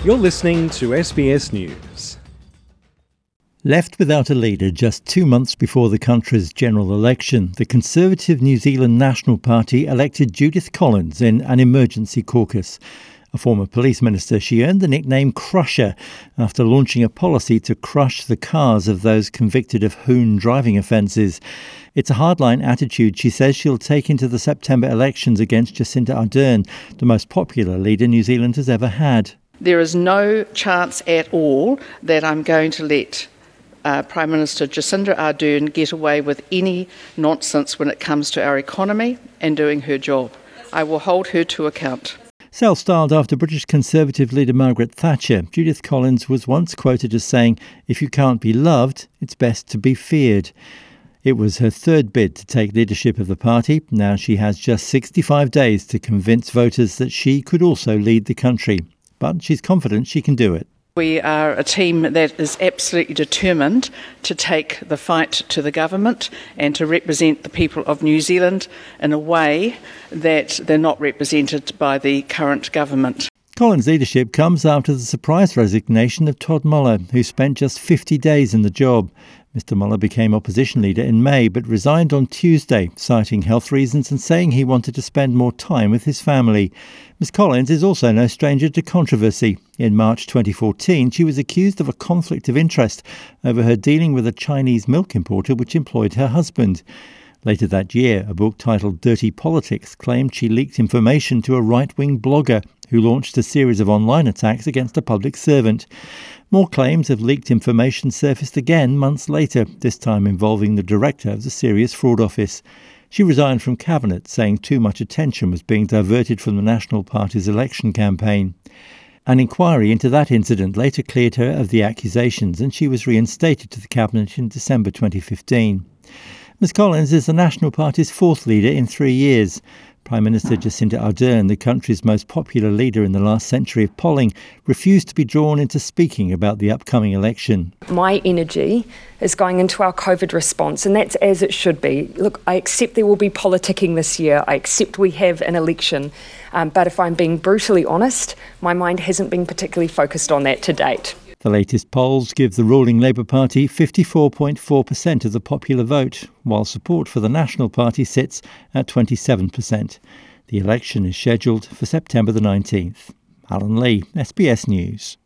You're listening to SBS News. Left without a leader just 2 months before the country's general election, the Conservative New Zealand National Party elected Judith Collins in an emergency caucus. A former police minister, she earned the nickname Crusher after launching a policy to crush the cars of those convicted of hoon driving offences. It's a hardline attitude she says she'll take into the September elections against Jacinda Ardern, the most popular leader New Zealand has ever had. There is no chance at all that I'm going to let Prime Minister Jacinda Ardern get away with any nonsense when it comes to our economy and doing her job. I will hold her to account. Self-styled after British Conservative leader Margaret Thatcher, Judith Collins was once quoted as saying, "If you can't be loved, it's best to be feared." It was her third bid to take leadership of the party. Now she has just 65 days to convince voters that she could also lead the country. But she's confident she can do it. We are a team that is absolutely determined to take the fight to the government and to represent the people of New Zealand in a way that they're not represented by the current government. Collins' leadership comes after the surprise resignation of Todd Muller, who spent just 50 days in the job. Mr Muller became opposition leader in May but resigned on Tuesday, citing health reasons and saying he wanted to spend more time with his family. Ms Collins is also no stranger to controversy. In March 2014, she was accused of a conflict of interest over her dealing with a Chinese milk importer which employed her husband. Later that year, a book titled Dirty Politics claimed she leaked information to a right-wing blogger who launched a series of online attacks against a public servant. More claims of leaked information surfaced again months later, this time involving the director of the Serious Fraud Office. She resigned from Cabinet, saying too much attention was being diverted from the National Party's election campaign. An inquiry into that incident later cleared her of the accusations, and she was reinstated to the Cabinet in December 2015. Ms Collins is the National Party's fourth leader in 3 years. Prime Minister Jacinda Ardern, the country's most popular leader in the last century of polling, refused to be drawn into speaking about the upcoming election. My energy is going into our COVID response, and that's as it should be. Look, I accept there will be politicking this year. I accept we have an election. But if I'm being brutally honest, my mind hasn't been particularly focused on that to date. The latest polls give the ruling Labour Party 54.4% of the popular vote, while support for the National Party sits at 27%. The election is scheduled for September the 19th. Alan Lee, SBS News.